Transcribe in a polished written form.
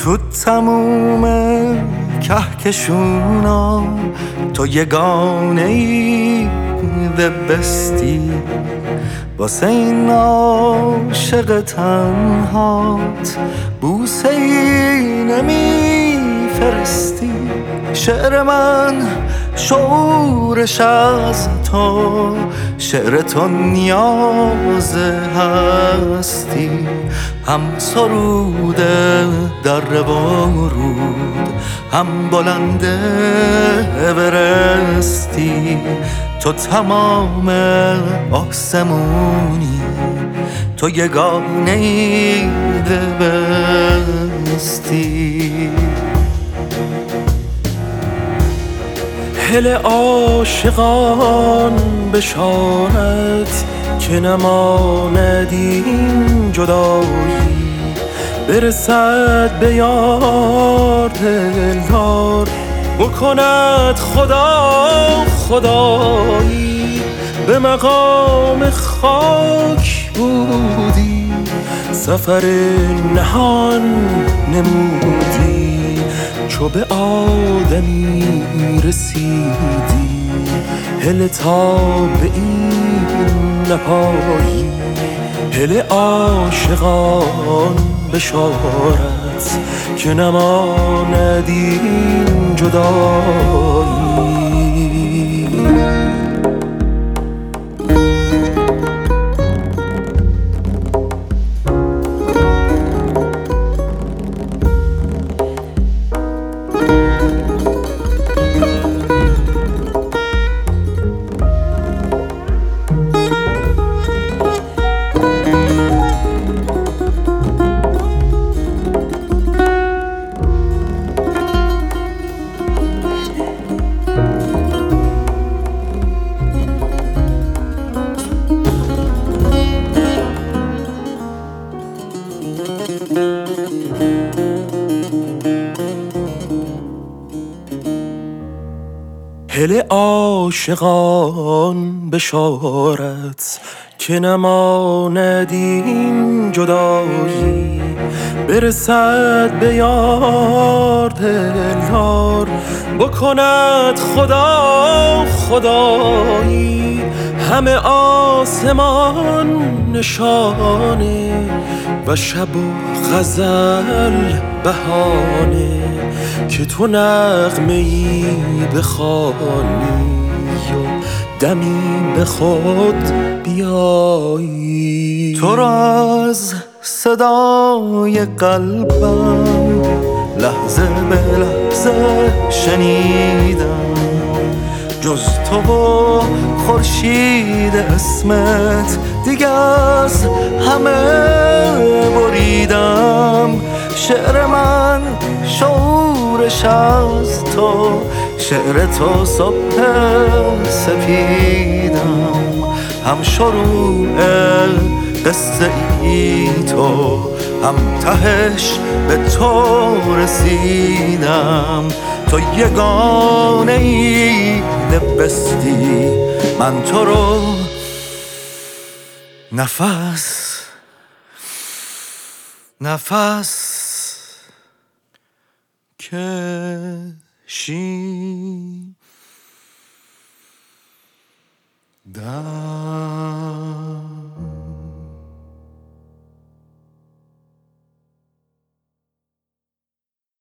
تو تموم کهکشونا تو یگانه ای دبستی، واسه این عاشق تنهات بوسه ای نمیفرستی. شعر من شعورش از تو، شعر تو نیاز هستی. هم سروده در ورود، هم بلنده اورستی. تو تمام آسمونی، تو یگانه ای دبستی. هل عاشقان بشارت که نماند این جدایی، برسد به یار دلدار بکند خدا خدایی. به مقام خاک بودی، سفر نهان نمودی، چو به آدمی رسیدی. هل تا به این نپایی، هل عاشقان بشارت که نماند این جدایی. هل عاشقان بشارت که نماند این جدایی، برسد به یار دلدار بکند خدا خدایی. همه آسمان نشانه و شب و غزل بهانه، که تو نغمه ای بخوانی و دمی به خود بیایی. تو را از صدای قلبم لحظه به لحظه شنیدم، جز تو و خورشید اسمت دیگه از همه بریدم. شعر من شعورش از تو، شعر تو صبح سپیدم. هم شروع قصه ای تو، هم تهش به تو رسیدم. تو یگانه ای دبستی، من تو رو نفس کشیدم.